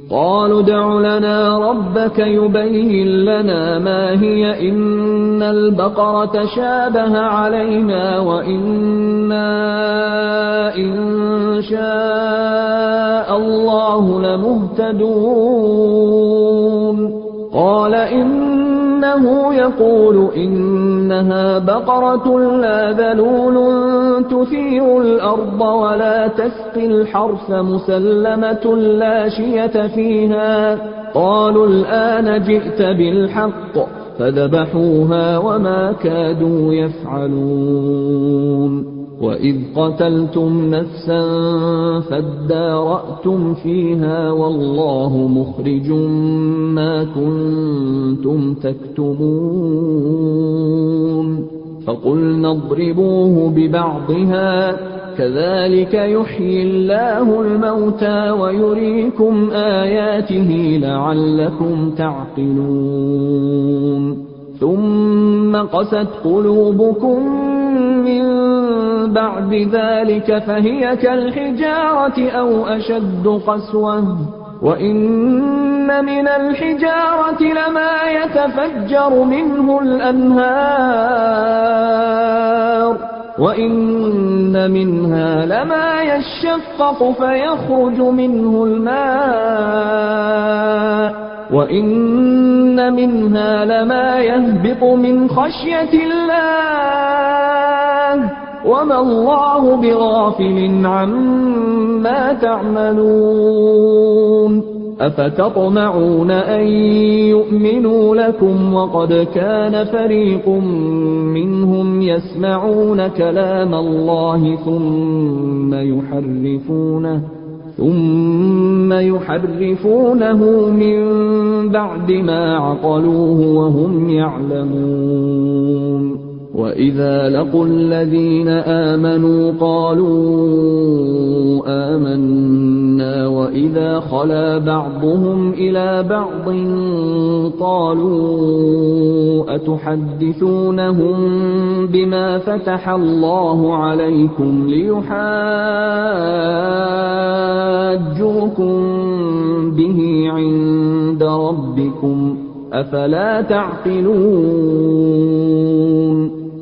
قالوا ادْعُ لنا ربك يبين لنا ما هي إن البقرة شابه علينا وإنا إن شاء الله لمهتدون قال إنه يقول إنها بقرة لا ذلول تثير الأرض ولا تسقي الحرث مسلمة لا شية فيها قالوا الآن جئت بالحق فذبحوها وما كادوا يفعلون وإذ قتلتم نفسا فادارأتم فيها والله مخرج ما كنتم تكتمون فقلنا اضربوه ببعضها كذلك يحيي الله الموتى ويريكم آياته لعلكم تعقلون ثم قست قلوبكم من بعد ذلك فهي كالحجارة أو أشد قسوة وإن من الحجارة لما يتفجر منه الأنهار وإن منها لما يشقق فيخرج منه الماء وإن منها لما يهبط من خشية الله وما الله بغافل عما تعملون أفتطمعون أن يؤمنوا لكم وقد كان فريق منهم يسمعون كلام الله ثم يحرفونه من بعد ما عقلوه وهم يعلمون وإذا لقوا الذين آمنوا قالوا آمنا وإذا خلا بعضهم إلى بعض قالوا أتحدثونهم بما فتح الله عليكم ليحاجوكم به عند ربكم أفلا تعقلون